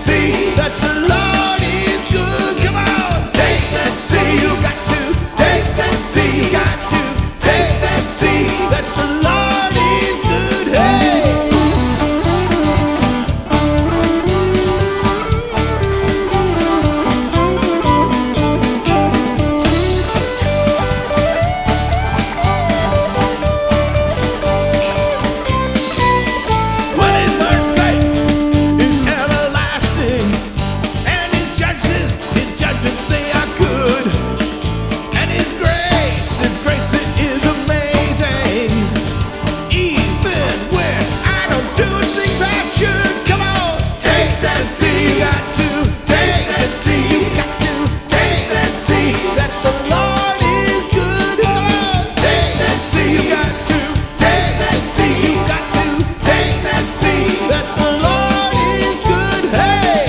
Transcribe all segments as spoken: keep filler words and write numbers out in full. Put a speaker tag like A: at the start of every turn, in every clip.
A: see that the Lord is good. Come on, taste and see. You got to taste and see. You got to taste and see that the Lord is good. Hey. Well, His mercy is everlasting, and His judgments, His judgments they are good, and His grace, His grace it is amazing. Even when I don't do things I should, come on, taste and see. You got to taste and see. You got to taste and see that the Lord is good. Come on, taste and see. You got to taste and see. You got to taste and see that the Lord is good. Hey.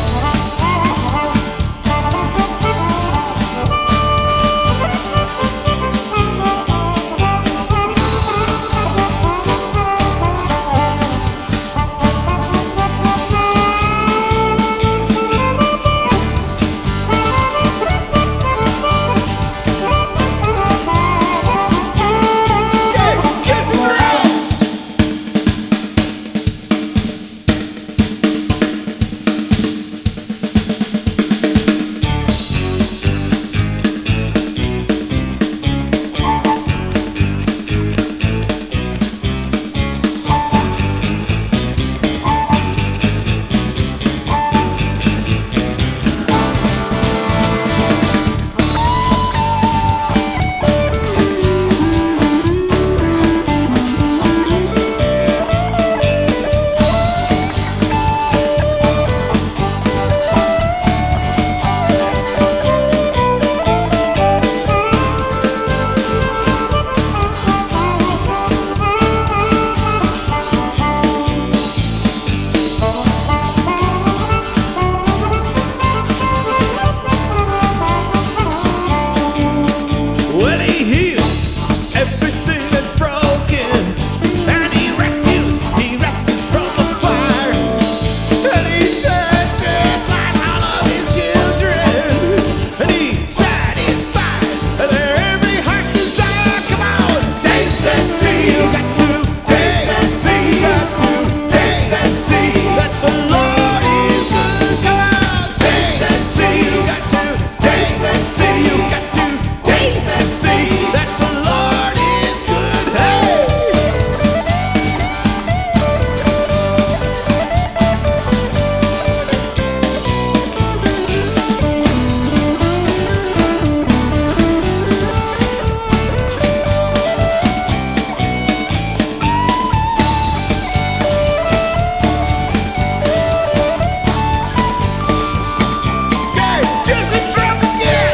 A: Okay, Jesse Brown. Well, He heals everything that's broken, and He rescues, He rescues from the fire, and He sanctifies all of His children, and He satisfies their every heart desire. Come on, taste and see. You got to taste and see. You got to taste and see that the Lord is good. Come on, taste and see. You got to taste and see. You got to taste and see that the Lord is good. Hey. Okay, Jesse, drop again.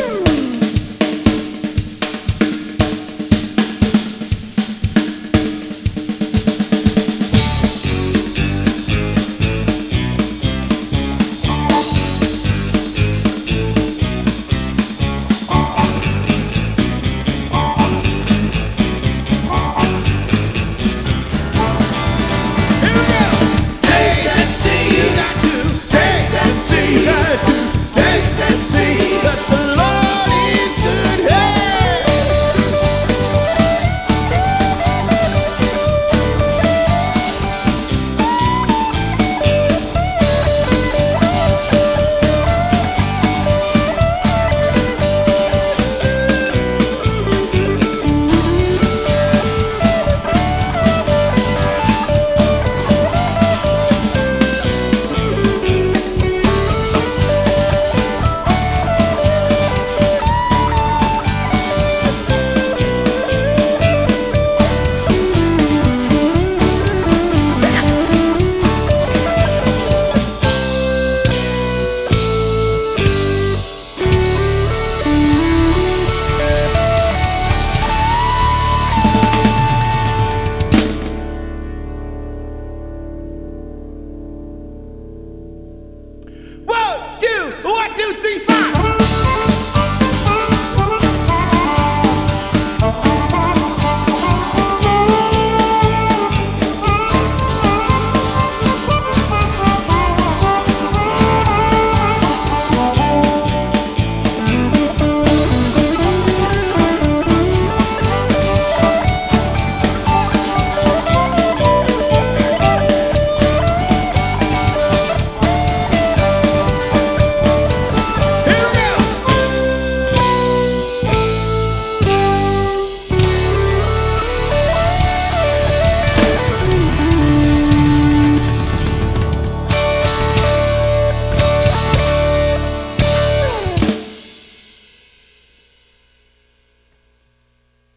A: Here we go. Taste and see. You got to taste and see. You got to taste and see that the Lord is good. Hey. One, two, one, two, three, five.